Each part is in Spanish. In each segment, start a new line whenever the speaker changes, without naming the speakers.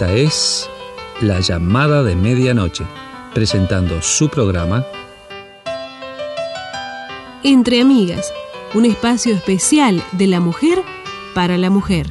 Esta es La Llamada de Medianoche, presentando su programa
Entre Amigas, un espacio especial de la mujer para la mujer.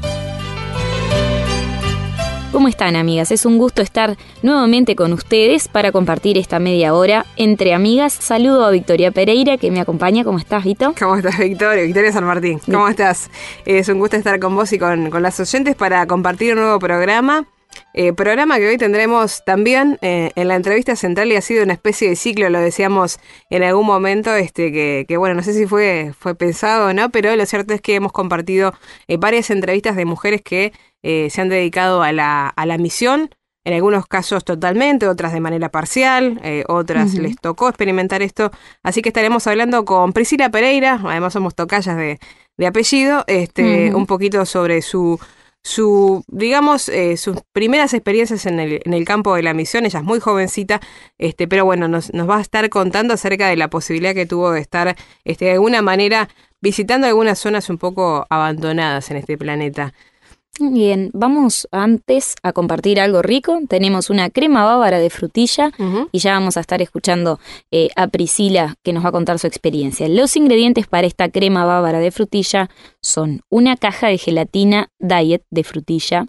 ¿Cómo están, amigas? Es un gusto estar nuevamente con ustedes para compartir esta media hora entre amigas. Saludo a Victoria Pereira, que me acompaña. ¿Cómo estás, Vito?
¿Cómo estás, Victoria? Victoria San Martín. ¿Cómo estás? Es un gusto estar con vos y con las oyentes para compartir un nuevo programa. Programa que hoy tendremos también en la entrevista central, y ha sido una especie de ciclo, lo decíamos en algún momento, que bueno, no sé si fue pensado o no, pero lo cierto es que hemos compartido varias entrevistas de mujeres que se han dedicado a la misión, en algunos casos totalmente, otras de manera parcial, otras les tocó experimentar esto, así que estaremos hablando con Priscila Pereira, además somos tocayas de apellido, un poquito sobre digamos, sus primeras experiencias en el campo de la misión. Ella es muy jovencita, pero bueno, nos va a estar contando acerca de la posibilidad que tuvo de estar, de alguna manera, visitando algunas zonas un poco abandonadas en este planeta.
Bien, vamos antes a compartir algo rico. Tenemos una crema bávara de frutilla y ya vamos a estar escuchando a Priscila, que nos va a contar su experiencia. Los ingredientes para esta crema bávara de frutilla son una caja de gelatina diet de frutilla,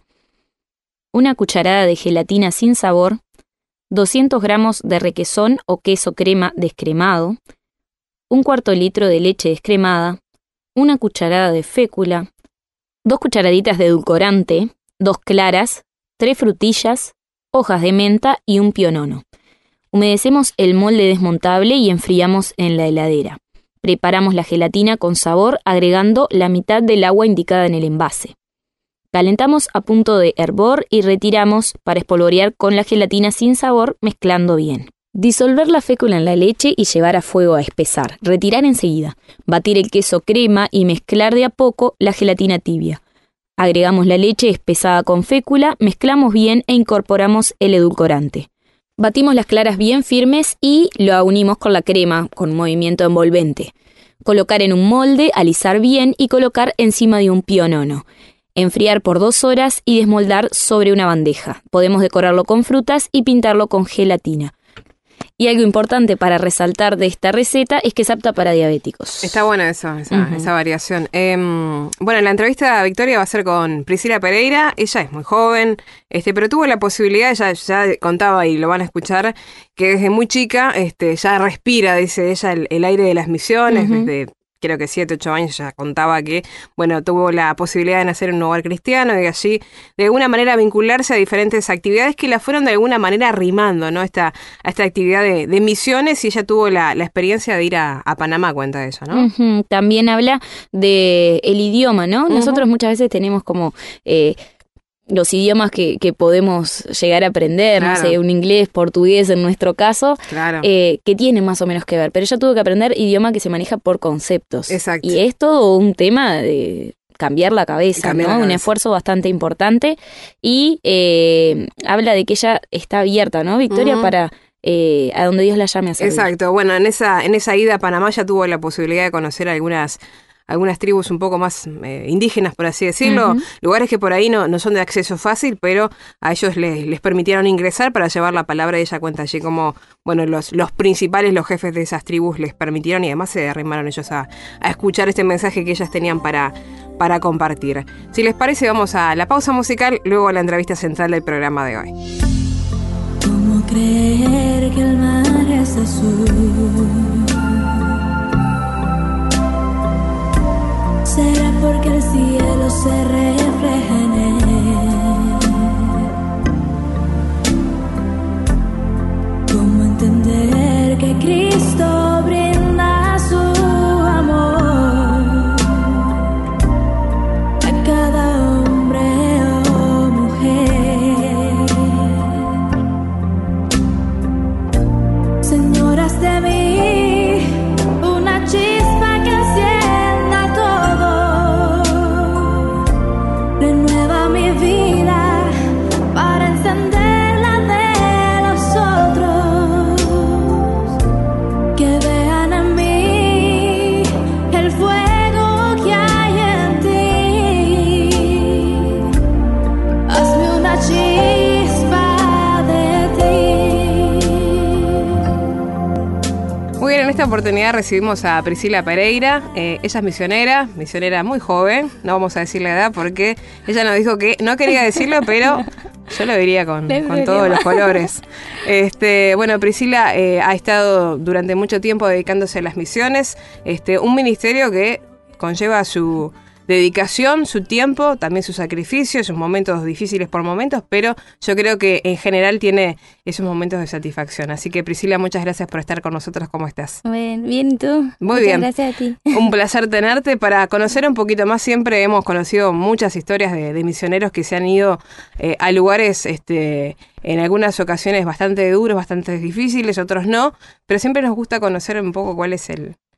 una cucharada de gelatina sin sabor, 200 gramos de requesón o queso crema descremado, un cuarto litro de leche descremada, una cucharada de fécula, 2 cucharaditas de edulcorante, 2 claras, 3 frutillas, hojas de menta y un pionono. Humedecemos el molde desmontable y enfriamos en la heladera. Preparamos la gelatina con sabor agregando la mitad del agua indicada en el envase. Calentamos a punto de hervor y retiramos para espolvorear con la gelatina sin sabor, mezclando bien. Disolver la fécula en la leche y llevar a fuego a espesar. Retirar enseguida. Batir el queso crema y mezclar de a poco la gelatina tibia. Agregamos la leche espesada con fécula, mezclamos bien e incorporamos el edulcorante. Batimos las claras bien firmes y lo unimos con la crema con movimiento envolvente. Colocar en un molde, alisar bien y colocar encima de un pionono. Enfriar por 2 horas y desmoldar sobre una bandeja. Podemos decorarlo con frutas y pintarlo con gelatina. Y algo importante para resaltar de esta receta es que es apta para diabéticos. Está bueno esa
variación. Bueno, la entrevista a Victoria va a ser con Priscila Pereira. Ella es muy joven, pero tuvo la posibilidad, ya contaba y lo van a escuchar, que desde muy chica ya respira, dice ella, el aire de las misiones, desde creo que 7, 8 años ya contaba que, bueno, tuvo la posibilidad de nacer en un hogar cristiano y allí de alguna manera vincularse a diferentes actividades que la fueron de alguna manera arrimando, ¿no? A esta actividad de misiones, y ella tuvo la experiencia de ir a Panamá, cuenta eso, ¿no?
También habla de el idioma, ¿no? Nosotros muchas veces tenemos como los idiomas que podemos llegar a aprender, claro. No sé, un inglés, portugués en nuestro caso, claro. Que tiene más o menos que ver, pero ella tuvo que aprender idioma que se maneja por conceptos.
Exacto.
Y es todo un tema de cambiar la cabeza, ¿no? Un esfuerzo bastante importante, y habla de que ella está abierta, ¿no, Victoria? Para a donde Dios la llame a servir.
Exacto. Bueno, en esa ida a Panamá ya tuvo la posibilidad de conocer algunas tribus un poco más indígenas, por así decirlo, lugares que por ahí no son de acceso fácil, pero a ellos les permitieron ingresar para llevar la palabra, y ella cuenta allí como, bueno, los principales, los jefes de esas tribus les permitieron, y además se arrimaron ellos a escuchar este mensaje que ellas tenían para compartir. Si les parece, vamos a la pausa musical, luego a la entrevista central del programa de hoy.
¿Cómo creer que el mar es azul? ¿Será porque el cielo se refleja en él? ¿Cómo entender que Cristo brinda su amor a cada hombre o mujer? Señoras de mí, una chispa que encienda todo, renueva mi vida.
esta oportunidad recibimos a Priscila Pereira. Ella es misionera muy joven. No vamos a decir la edad porque ella nos dijo que no quería decirlo, pero yo lo diría con todos los colores. Bueno, Priscila ha estado durante mucho tiempo dedicándose a las misiones. Un ministerio que conlleva su dedicación, su tiempo, también su sacrificio, sus momentos difíciles por momentos, pero yo creo que en general tiene esos momentos de satisfacción. Así que Priscila, muchas gracias por estar con nosotros. ¿Cómo estás?
Bien, ¿y tú?
Muy bien.
Gracias a ti.
Un placer tenerte para conocer un poquito más. Siempre hemos conocido muchas historias de misioneros que se han ido a lugares en algunas ocasiones bastante duros, bastante difíciles, otros no, pero siempre nos gusta conocer un poco cuál es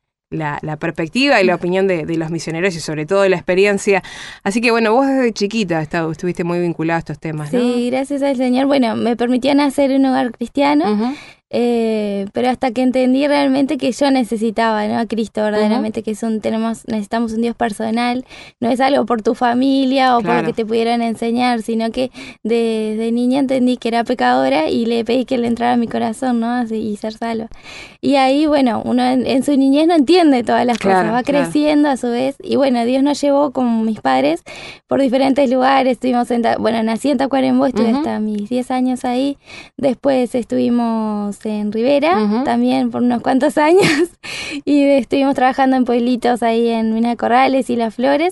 la perspectiva y la opinión de los misioneros y sobre todo la experiencia. Así que bueno, vos desde chiquita estuviste muy vinculada a estos temas, ¿no?
Sí, gracias al Señor. Bueno, me permitía nacer en un hogar cristiano, pero hasta que entendí realmente que yo necesitaba, ¿no?, a Cristo verdaderamente, que necesitamos un Dios personal, no es algo por tu familia o por lo que te pudieran enseñar, sino que desde niña entendí que era pecadora y le pedí que le entrara a mi corazón, ¿no?, y ser salva. Y ahí, bueno, uno en su niñez no entiende todas las cosas, va creciendo a su vez, y bueno, Dios nos llevó con mis padres por diferentes lugares. Nací en Tacuarembó, estuve hasta mis 10 años ahí, después estuvimos en Rivera, también por unos cuantos años, y estuvimos trabajando en pueblitos ahí en Mina Corrales y Las Flores.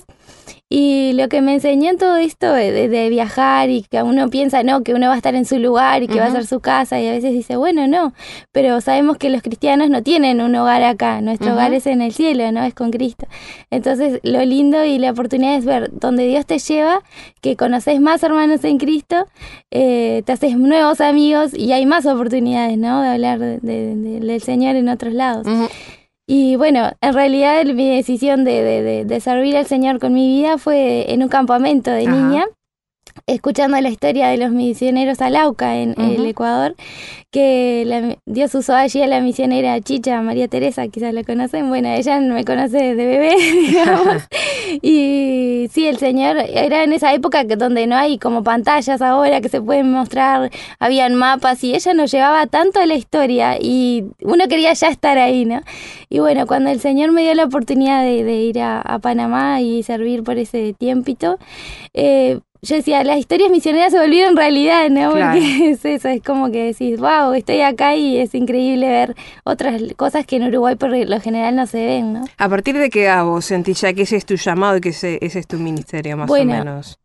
Y lo que me enseñó en todo esto de viajar y que uno piensa, no, que uno va a estar en su lugar y que va a ser su casa, y a veces dice, bueno, no, pero sabemos que los cristianos no tienen un hogar acá, nuestro hogar es en el cielo, ¿no? Es con Cristo. Entonces, lo lindo y la oportunidad es ver donde Dios te lleva, que conoces más hermanos en Cristo, te haces nuevos amigos y hay más oportunidades, ¿no?, de hablar del Señor en otros lados. Y bueno, en realidad mi decisión de servir al Señor con mi vida fue en un campamento de niña, escuchando la historia de los misioneros Alauca en el Ecuador, que Dios usó allí a la misionera Chicha, María Teresa, quizás la conocen. Bueno, ella me conoce de bebé, digamos. Y sí, el Señor era en esa época donde no hay como pantallas ahora que se pueden mostrar, habían mapas, y ella nos llevaba tanto a la historia y uno quería ya estar ahí, ¿no? Y bueno, cuando el Señor me dio la oportunidad de ir a Panamá y servir por ese tiempito, yo decía, las historias misioneras se volvieron realidad, ¿no?
Claro.
Porque es eso, es como que decís, wow, estoy acá, y es increíble ver otras cosas que en Uruguay por lo general no se ven, ¿no?
¿A partir de qué edad vos sentís ya que ese es tu llamado y que ese es tu ministerio, más o menos?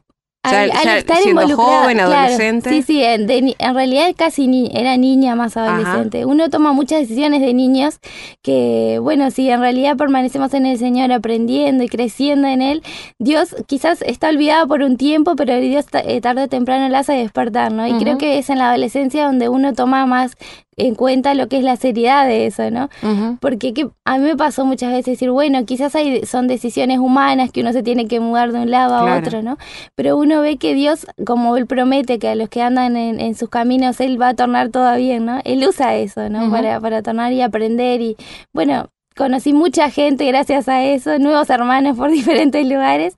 Al estar
siendo
involucrada,
joven, adolescente.
Claro, sí, en realidad casi era niña más adolescente. Uno toma muchas decisiones de niños que, bueno, si en realidad permanecemos en el Señor aprendiendo y creciendo en Él, Dios quizás está olvidado por un tiempo, pero Dios tarde o temprano la hace despertar, ¿no? Y creo que es en la adolescencia donde uno toma más en cuenta lo que es la seriedad de eso, ¿no? Porque a mí me pasó muchas veces decir, bueno, quizás son decisiones humanas que uno se tiene que mudar de un lado a otro, ¿no? Pero uno ve que Dios, como Él promete que a los que andan en sus caminos, Él va a tornar todo bien, ¿no? Él usa eso, ¿no? Para tornar y aprender. Y bueno, conocí mucha gente gracias a eso, nuevos hermanos por diferentes lugares,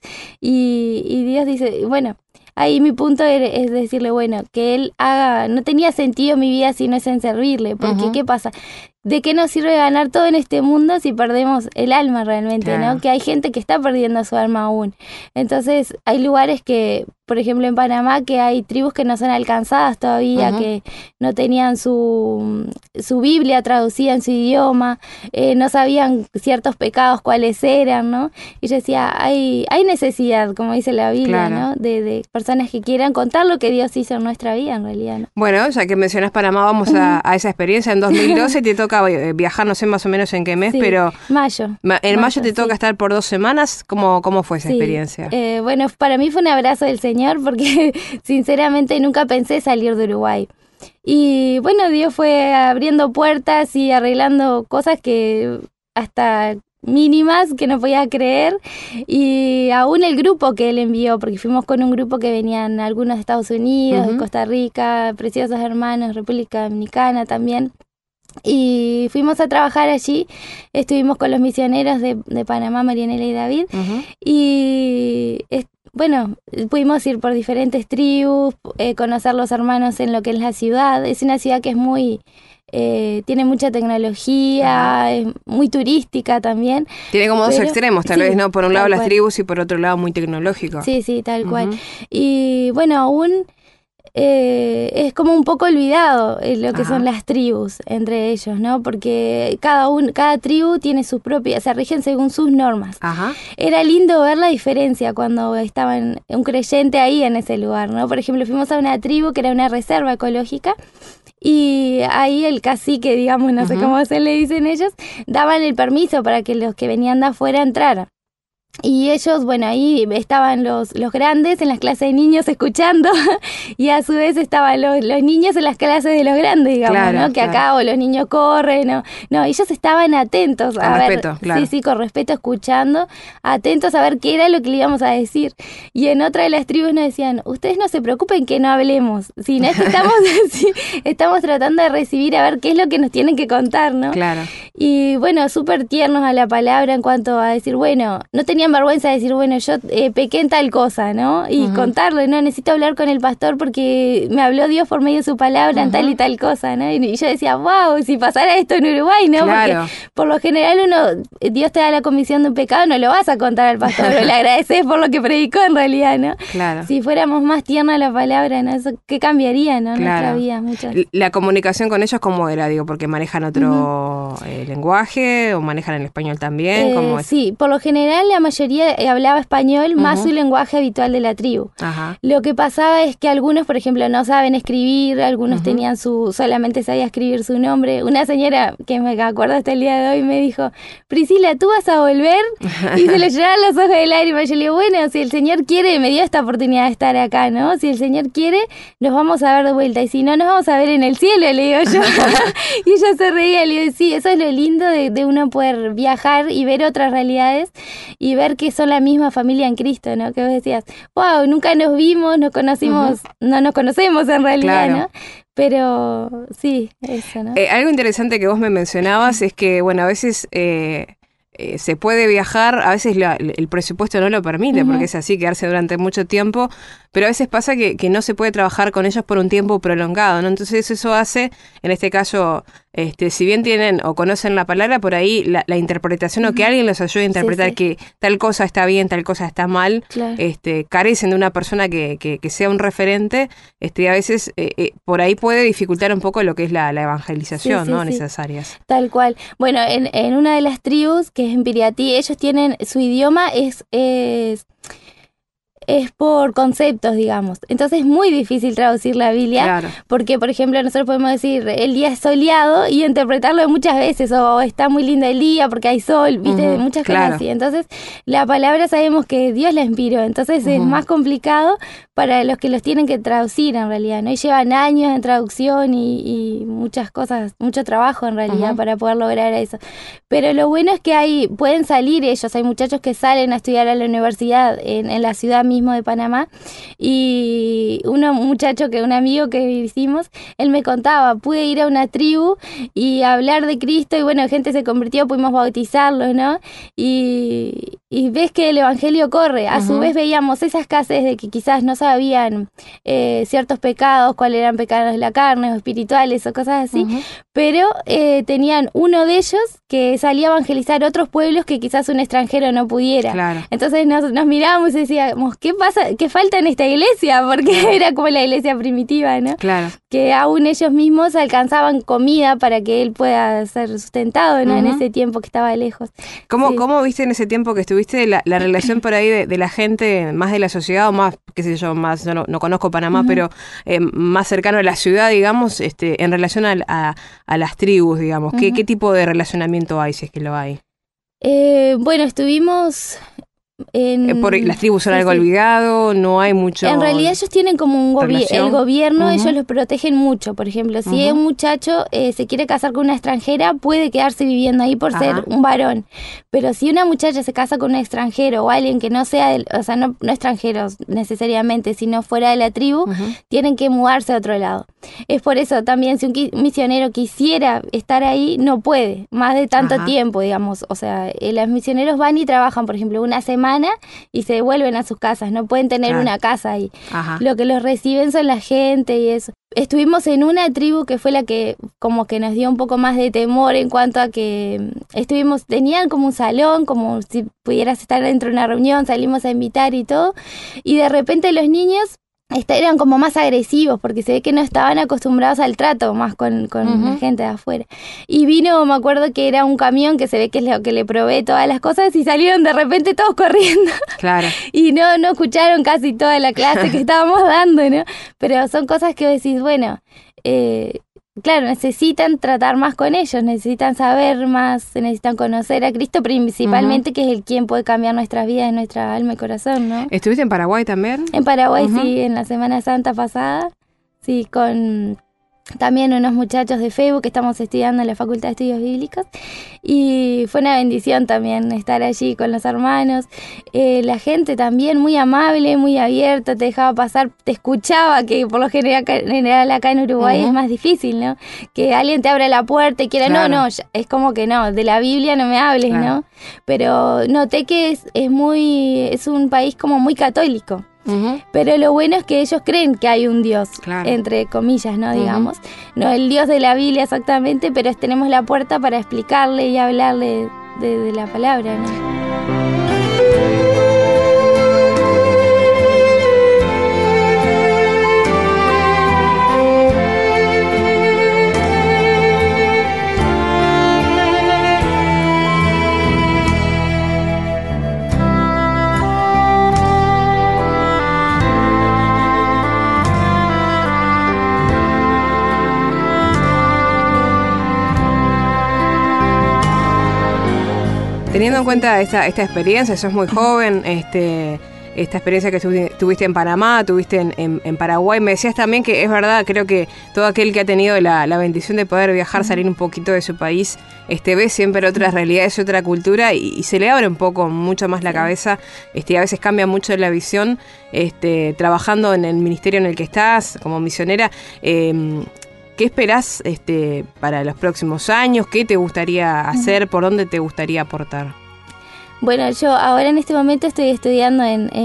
y Dios dice, bueno, ahí mi punto es decirle, bueno, que Él no tenía sentido mi vida si no es en servirle, porque ¿qué pasa? ¿De qué nos sirve ganar todo en este mundo si perdemos el alma realmente, ¿no? Que hay gente que está perdiendo su alma aún. Entonces, hay lugares que, por ejemplo, en Panamá, que hay tribus que no son alcanzadas todavía, que no tenían su Biblia traducida en su idioma, no sabían ciertos pecados cuáles eran, ¿no? Y yo decía, hay necesidad, como dice la Biblia, ¿no? De personas que quieran contar lo que Dios hizo en nuestra vida, en realidad, ¿no?
Bueno, ya que mencionas Panamá, vamos a esa experiencia. En 2012 te toca viajar, no sé más o menos en qué mes, pero...
Mayo.
En mayo te toca estar por 2 semanas. ¿Cómo fue esa experiencia?
Bueno, para mí fue un abrazo del Señor, porque sinceramente nunca pensé salir de Uruguay. Y bueno, Dios fue abriendo puertas y arreglando cosas que hasta mínimas que no podía creer, y aún el grupo que Él envió, porque fuimos con un grupo que venían algunos de Estados Unidos, de Costa Rica, preciosos hermanos, República Dominicana también. Y fuimos a trabajar allí, estuvimos con los misioneros de Panamá, Marianela y David, y bueno, pudimos ir por diferentes tribus, conocer los hermanos en lo que es la ciudad. Es una ciudad que es muy... tiene mucha tecnología, es muy turística también.
Tiene como dos extremos, tal vez, ¿no? Por un lado las
cual.
tribus y por otro lado muy tecnológico.
Sí, tal cual. Y bueno, aún es como un poco olvidado lo que son las tribus entre ellos, ¿no? Porque cada tribu tiene sus propias, se rigen según sus normas.
Ajá.
Era lindo ver la diferencia cuando estaban un creyente ahí en ese lugar, ¿no? Por ejemplo, fuimos a una tribu que era una reserva ecológica. Y ahí el cacique, digamos, no sé cómo se le dicen ellos, daban el permiso para que los que venían de afuera entraran. Y ellos, bueno, ahí estaban los grandes en las clases de niños escuchando y a su vez estaban los niños en las clases de los grandes, digamos,
claro,
¿no? Que acá o los niños corren, no, ellos estaban atentos a ver,
respeto, claro.
sí, con respeto, escuchando, atentos a ver qué era lo que le íbamos a decir. Y en otra de las tribus nos decían, ustedes no se preocupen que no hablemos, sino es que estamos tratando de recibir a ver qué es lo que nos tienen que contar, ¿no?
Claro.
Y bueno, súper tiernos a la palabra en cuanto a decir, bueno, no tenían vergüenza de decir, bueno, yo pequé en tal cosa, ¿no? Y contarlo, ¿no? Necesito hablar con el pastor porque me habló Dios por medio de su palabra en tal y tal cosa, ¿no? Y yo decía, wow, si pasara esto en Uruguay, ¿no?
Claro.
Porque por lo general Dios te da la comisión de un pecado, no lo vas a contar al pastor, pero le agradeces por lo que predicó en realidad, ¿no?
Claro.
Si fuéramos más tiernos a la palabra, ¿no? Eso, ¿qué cambiaría, no?
Claro.
Nuestra vida, muchas.
La comunicación con ellos, ¿cómo era? Digo, porque manejan otro lenguaje o manejan el español también, ¿cómo es?
Sí, por lo general la mayoría hablaba español más su lenguaje habitual de la tribu.
Ajá.
Lo que pasaba es que algunos, por ejemplo, no saben escribir, algunos tenían solamente sabía escribir su nombre. Una señora que me acuerdo hasta el día de hoy me dijo, Priscila, ¿tú vas a volver? Y se le llenaron los ojos de lágrimas. Yo le digo, bueno, si el Señor quiere, me dio esta oportunidad de estar acá, ¿no? Si el Señor quiere, nos vamos a ver de vuelta. Y si no, nos vamos a ver en el cielo, le digo yo. Y ella se reía, le digo, sí, eso es lo lindo de uno poder viajar y ver otras realidades y ver que son la misma familia en Cristo, ¿no? Que vos decías, wow, nunca nos vimos, nos conocimos, no nos conocemos en realidad,
claro.
¿no? Pero sí, eso, ¿no?
Algo interesante que vos me mencionabas es que, bueno, a veces se puede viajar, a veces el presupuesto no lo permite, porque es así, quedarse durante mucho tiempo, pero a veces pasa que no se puede trabajar con ellos por un tiempo prolongado, ¿no? Entonces eso hace, en este caso, si bien tienen o conocen la palabra, por ahí la interpretación o que alguien los ayude a interpretar que tal cosa está bien, tal cosa está mal,
Claro.
Carecen de una persona que sea un referente, a veces por ahí puede dificultar un poco lo que es la evangelización,
Sí,
¿no? En
sí.
esas áreas.
Tal cual. Bueno, en una de las tribus, que es en Piriatí, ellos tienen, su idioma es por conceptos, digamos. Entonces es muy difícil traducir la Biblia,
Claro.
porque, por ejemplo, nosotros podemos decir el día es soleado y interpretarlo muchas veces, o está muy lindo el día porque hay sol, ¿viste? Muchas
claro.
cosas así. Entonces, la palabra sabemos que Dios la inspiró, entonces es más complicado para los que los tienen que traducir en realidad, ¿no? Y llevan años en traducción y muchas cosas, mucho trabajo en realidad para poder lograr eso. Pero lo bueno es que pueden salir ellos, hay muchachos que salen a estudiar a la universidad en la ciudad misma de Panamá, y un amigo que hicimos, él me contaba, pude ir a una tribu y hablar de Cristo y bueno, gente se convirtió, pudimos bautizarlos, ¿no? Y ves que el evangelio corre. A su vez veíamos esa escasez de que quizás no sabían ciertos pecados, cuáles eran pecados de la carne o espirituales o cosas así, pero tenían uno de ellos que salía a evangelizar otros pueblos que quizás un extranjero no pudiera.
Claro.
Entonces nos mirábamos y decíamos, ¿qué pasa? ¿Qué falta en esta iglesia? Porque era como la iglesia primitiva, ¿no?
Claro.
Que aún ellos mismos alcanzaban comida para que él pueda ser sustentado, ¿no? En ese tiempo que estaba lejos.
¿Cómo viste en ese tiempo que estuviste la relación por ahí de la gente, más de la sociedad o más, qué sé yo, más, yo no conozco Panamá, pero más cercano a la ciudad, digamos, en relación a las tribus, digamos? ¿Qué tipo de relacionamiento hay, si es que lo hay?
Bueno, estuvimos...
las tribus son algo olvidado, no hay mucho.
En realidad ellos tienen como el gobierno, ellos los protegen mucho. Por ejemplo, si un muchacho se quiere casar con una extranjera, puede quedarse viviendo ahí por ser un varón. Pero si una muchacha se casa con un extranjero o alguien que no sea, no extranjeros necesariamente, sino fuera de la tribu, tienen que mudarse a otro lado. Es por eso también, si un misionero quisiera estar ahí, no puede, más de tanto tiempo, digamos. O sea, los misioneros van y trabajan, por ejemplo, una semana semana y se vuelven a sus casas, no pueden tener una casa ahí.
Ajá.
Lo que los reciben son la gente y eso. Estuvimos en una tribu que fue la que como que nos dio un poco más de temor en cuanto a que tenían como un salón, como si pudieras estar dentro de una reunión, salimos a invitar y todo, y de repente los niños eran como más agresivos porque se ve que no estaban acostumbrados al trato más con la gente de afuera. Y vino, me acuerdo que era un camión que se ve que es lo que le provee todas las cosas y salieron de repente todos corriendo.
Claro.
Y no escucharon casi toda la clase que estábamos dando, ¿no? Pero son cosas que decís, bueno, claro, necesitan tratar más con ellos, necesitan saber más, necesitan conocer a Cristo principalmente, que es el quien puede cambiar nuestras vidas, nuestra alma y corazón, ¿no?
¿Estuviste en Paraguay también?
En Paraguay, sí, en la Semana Santa pasada, sí, con también unos muchachos de Facebook que estamos estudiando en la Facultad de Estudios Bíblicos, y fue una bendición también estar allí con los hermanos. La gente también muy amable, muy abierta, te dejaba pasar, te escuchaba, que por lo general acá en Uruguay es más difícil, ¿no? Que alguien te abra la puerta y quiera, no, es como que no, de la Biblia no me hables, ¿no? Pero noté que es un país como muy católico. Pero lo bueno es que ellos creen que hay un Dios, entre comillas, ¿no? Digamos, no el Dios de la Biblia exactamente, pero tenemos la puerta para explicarle y hablarle de la palabra, ¿no?
Teniendo en cuenta esta experiencia, sos muy joven, esta experiencia que tuviste en Panamá, tuviste en Paraguay, me decías también que es verdad, creo que todo aquel que ha tenido la bendición de poder viajar, salir un poquito de su país, ve siempre otras realidades, otra cultura y se le abre un poco, mucho más la cabeza, a veces cambia mucho la visión, trabajando en el ministerio en el que estás, como misionera. ¿Qué esperás para los próximos años? ¿Qué te gustaría hacer? ¿Por dónde te gustaría aportar?
Bueno, yo ahora en este momento estoy estudiando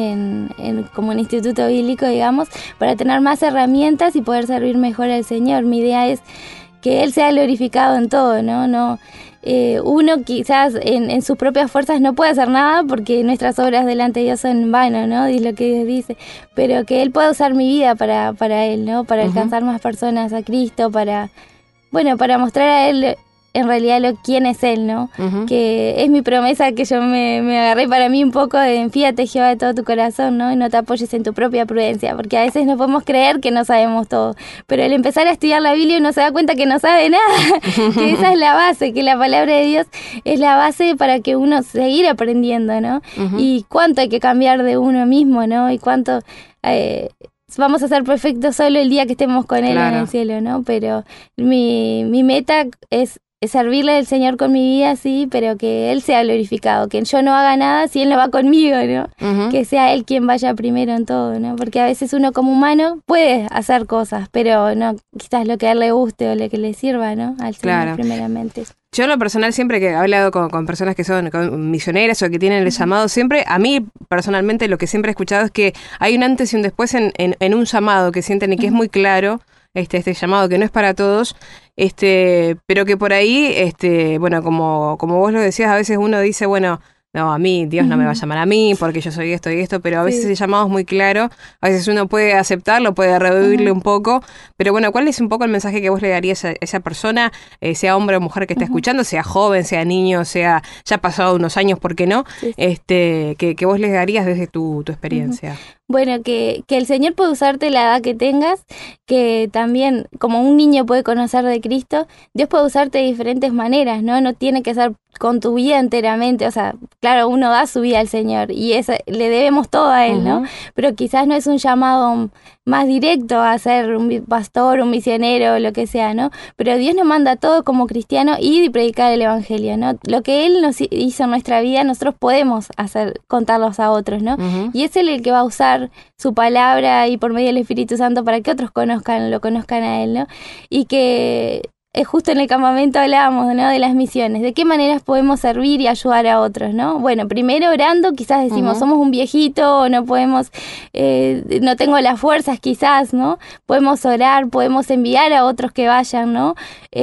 como un instituto bíblico, digamos, para tener más herramientas y poder servir mejor al Señor. Mi idea es que Él sea glorificado en todo, ¿no? Uno quizás en sus propias fuerzas no puede hacer nada porque nuestras obras delante de Dios son en vano, ¿no? Es lo que Dios dice, pero que Él pueda usar mi vida para Él, ¿no? Para alcanzar más personas a Cristo, para mostrar a Él en realidad quién es Él, ¿no? Que es mi promesa que yo me agarré para mí un poco de fíjate Jehová de todo tu corazón, ¿no? Y no te apoyes en tu propia prudencia, porque a veces no podemos creer que no sabemos todo, pero al empezar a estudiar la Biblia uno se da cuenta que no sabe nada, que esa es la base, que la palabra de Dios es la base para que uno seguir aprendiendo, ¿no? Y cuánto hay que cambiar de uno mismo, ¿no? Y cuánto... vamos a ser perfectos solo el día que estemos con Él en el cielo, ¿no? Pero mi meta es servirle al Señor con mi vida, sí, pero que Él sea glorificado, que yo no haga nada si Él no va conmigo, ¿no? Que sea Él quien vaya primero en todo, ¿no? Porque a veces uno como humano puede hacer cosas, pero no quizás lo que a Él le guste o lo que le sirva, ¿no? Al Señor primeramente.
Yo en lo personal siempre que he hablado con personas que son misioneras o que tienen el llamado, siempre, a mí personalmente lo que siempre he escuchado es que hay un antes y un después en un llamado que sienten y que es muy claro, este llamado que no es para todos, pero que por ahí, bueno, como vos lo decías, a veces uno dice, bueno, no, a mí, Dios no me va a llamar a mí porque yo soy esto y esto, pero a veces el llamado es muy claro, a veces uno puede aceptarlo, puede reducirle un poco, pero bueno, ¿cuál es un poco el mensaje que vos le darías a esa persona, sea hombre o mujer que está escuchando, sea joven, sea niño, sea ya pasado unos años, ¿por qué no? Que vos les darías desde tu experiencia.
Bueno, que el Señor puede usarte la edad que tengas, que también como un niño puede conocer de Cristo, Dios puede usarte de diferentes maneras, ¿no? No tiene que ser con tu vida enteramente, o sea, claro, uno da su vida al Señor y le debemos todo a Él, ¿no? Pero quizás no es un llamado más directo a ser un pastor, un misionero, lo que sea, ¿no? Pero Dios nos manda a todos como cristianos ir y predicar el Evangelio, ¿no? Lo que Él nos hizo en nuestra vida, nosotros podemos contarlos a otros, ¿no? Y es Él el que va a usar su palabra y por medio del Espíritu Santo para que otros lo conozcan a Él, ¿no? Y que justo en el campamento hablábamos, ¿no?, de las misiones, de qué maneras podemos servir y ayudar a otros, ¿no? Bueno, primero orando, quizás decimos, somos un viejito, o no podemos, no tengo las fuerzas quizás, ¿no? Podemos orar, podemos enviar a otros que vayan, ¿no?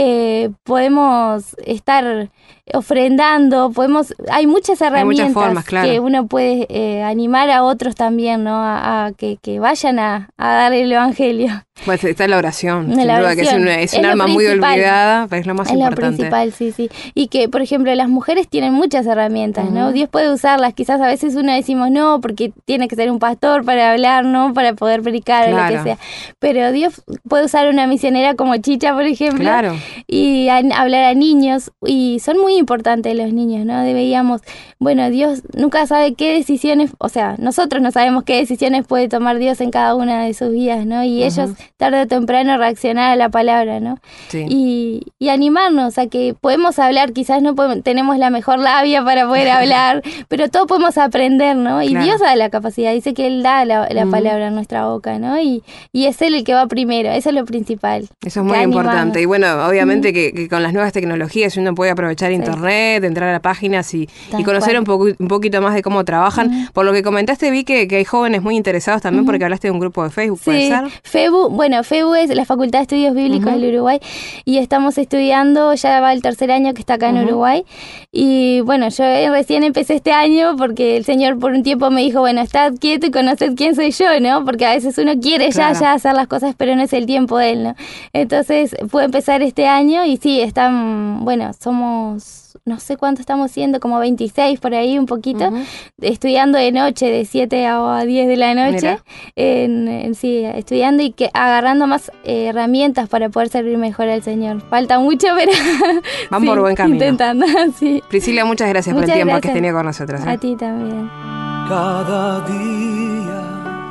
Podemos estar ofrendando, hay muchas herramientas,
muchas formas, claro,
que uno puede animar a otros también, ¿no? A que vayan a dar el evangelio.
Pues está la oración, sin
La
duda,
oración.
que es un arma muy olvidada, pero es lo más importante.
Es lo principal, sí. Y que, por ejemplo, las mujeres tienen muchas herramientas, ¿no? Dios puede usarlas, quizás a veces uno decimos no, porque tiene que ser un pastor para hablar, ¿no? Para poder predicar,
claro,
o lo que sea. Pero Dios puede usar una misionera como Chicha, por ejemplo,
claro,
y hablar a niños, y son muy importantes los niños, ¿no? Deberíamos, bueno, Dios nunca sabe qué decisiones, o sea, nosotros no sabemos qué decisiones puede tomar Dios en cada una de sus vidas, ¿no? Y ellos tarde o temprano reaccionar a la palabra, ¿no? Sí. Y animarnos a que podemos hablar, quizás no tenemos la mejor labia para poder hablar, pero todo podemos aprender, ¿no? Y claro, Dios da la capacidad, dice que Él da la palabra en nuestra boca, ¿no? Y es Él el que va primero, eso es lo principal.
Eso es muy importante. Y bueno, obviamente que con las nuevas tecnologías uno puede aprovechar internet, entrar a las páginas y conocer un poquito más de cómo trabajan. Por lo que comentaste, vi que hay jóvenes muy interesados también, porque hablaste de un grupo de Facebook, ¿puede ser?
FEBU es la Facultad de Estudios Bíblicos del Uruguay, y estamos estudiando, ya va el tercer año que está acá en Uruguay, y bueno, yo recién empecé este año porque el Señor por un tiempo me dijo, bueno, estad quieto y conoced quién soy yo, ¿no? Porque a veces uno quiere ya hacer las cosas, pero no es el tiempo de Él, ¿no? Entonces pude empezar este año y sí, somos... no sé cuánto estamos siendo, como 26 por ahí, un poquito, estudiando de noche, de 7 a 10 de la noche, estudiando y agarrando más herramientas para poder servir mejor al Señor. Falta mucho, pero
van por buen camino.
Intentando, sí.
Priscila, muchas gracias por el tiempo que has tenido con nosotros.
A ti también.
Cada día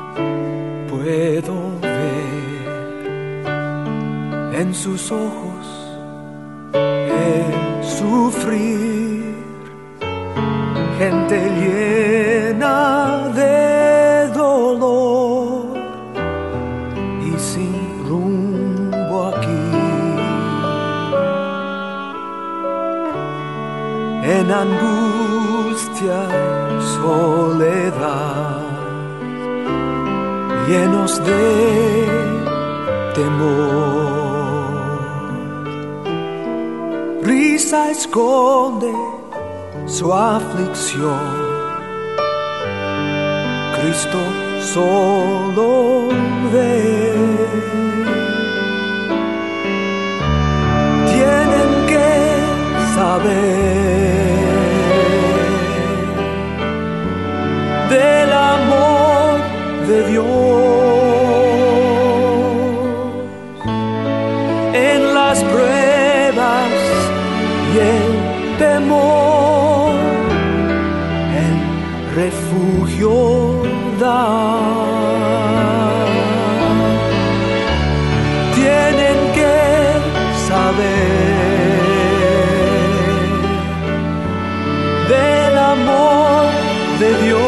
puedo ver en sus ojos el sufrir, gente llena de dolor y sin rumbo aquí, en angustia y soledad, llenos de temor. Risa esconde su aflicción, Cristo solo ve. Tienen que saber del amor de Dios en las pruebas y el temor, el refugio da. Tienen que saber del amor de Dios,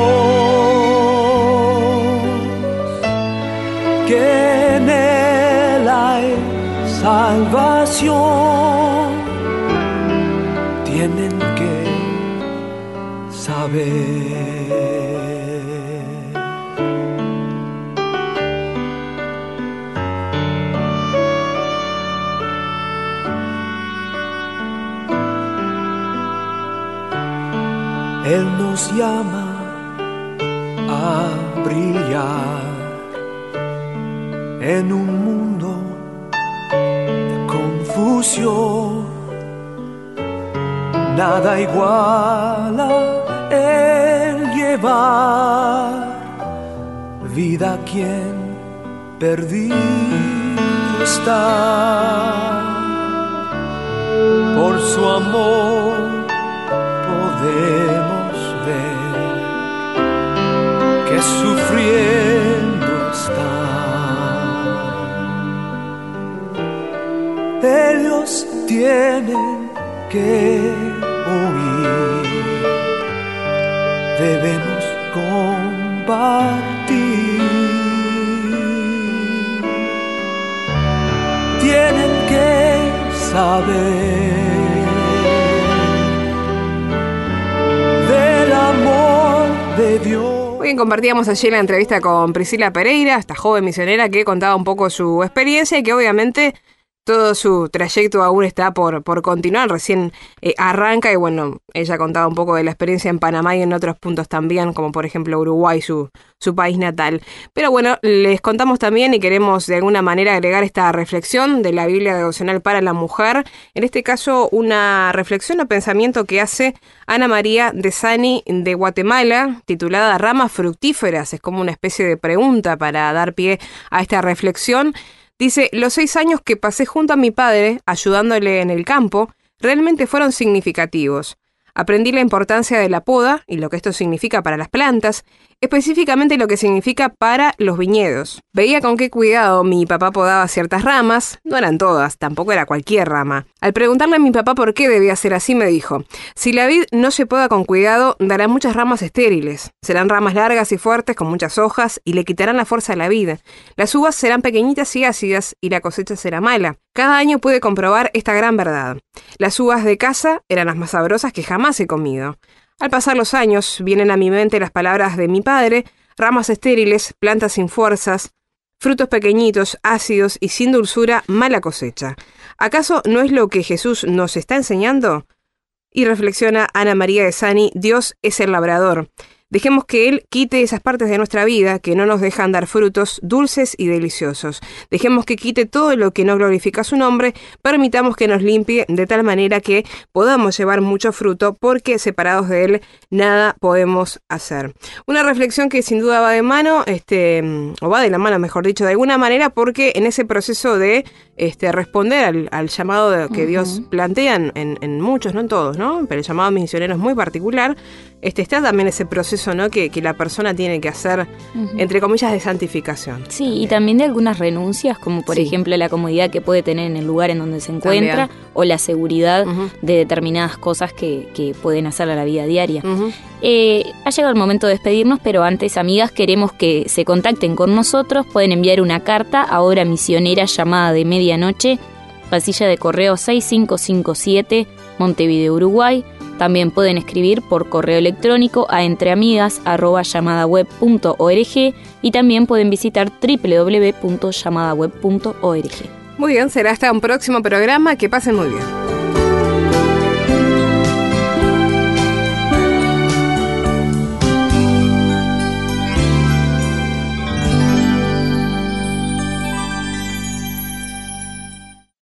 que en Él hay salvación. Tienen que saber. Él nos llama a brillar en un mundo de confusión. Nada iguala el llevar vida a quien perdido está. Por su amor podemos ver que sufriendo está. Ellos tienen que oír, debemos compartir. Tienen que saber del amor de Dios.
Muy bien, compartíamos allí la entrevista con Priscila Pereira, esta joven misionera que contaba un poco su experiencia y que obviamente todo su trayecto aún está por continuar, recién arranca y bueno, ella contaba un poco de la experiencia en Panamá y en otros puntos también, como por ejemplo Uruguay, su país natal. Pero bueno, les contamos también y queremos de alguna manera agregar esta reflexión de la Biblia devocional para la mujer, en este caso una reflexión o pensamiento que hace Ana María de Sani de Guatemala, titulada Ramas fructíferas, es como una especie de pregunta para dar pie a esta reflexión. Dice, los 6 años que pasé junto a mi padre, ayudándole en el campo, realmente fueron significativos. Aprendí la importancia de la poda y lo que esto significa para las plantas, específicamente lo que significa para los viñedos. Veía con qué cuidado mi papá podaba ciertas ramas, no eran todas, tampoco era cualquier rama. Al preguntarle a mi papá por qué debía ser así, me dijo, si la vid no se poda con cuidado, dará muchas ramas estériles. Serán ramas largas y fuertes con muchas hojas y le quitarán la fuerza a la vid. Las uvas serán pequeñitas y ácidas y la cosecha será mala. Cada año pude comprobar esta gran verdad. Las uvas de casa eran las más sabrosas que jamás he comido. Al pasar los años, vienen a mi mente las palabras de mi padre, ramas estériles, plantas sin fuerzas, frutos pequeñitos, ácidos y sin dulzura, mala cosecha. ¿Acaso no es lo que Jesús nos está enseñando? Y reflexiona Ana María de Sani, Dios es el labrador. Dejemos que Él quite esas partes de nuestra vida que no nos dejan dar frutos dulces y deliciosos. Dejemos que quite todo lo que no glorifica su nombre, permitamos que nos limpie de tal manera que podamos llevar mucho fruto, porque separados de Él nada podemos hacer. Una reflexión que sin duda va de mano, o va de la mano, mejor dicho, de alguna manera, porque en ese proceso de responder al llamado que Dios plantea en muchos, no en todos, ¿no? Pero el llamado misionero es muy particular. Está también ese proceso, ¿no? que la persona tiene que hacer, entre comillas, de santificación.
Sí, y también de algunas renuncias, como por ejemplo la comodidad que puede tener en el lugar en donde se encuentra, o la seguridad de determinadas cosas que pueden hacer a la vida diaria. Ha llegado el momento de despedirnos, pero antes, amigas, queremos que se contacten con nosotros. Pueden enviar una carta a Hora Misionera Llamada de Medianoche, casilla de correo 6557, Montevideo, Uruguay. También pueden escribir por correo electrónico a entreamigas@llamadaweb.org y también pueden visitar www.llamadaweb.org.
Muy bien, será hasta un próximo programa. Que pasen muy bien.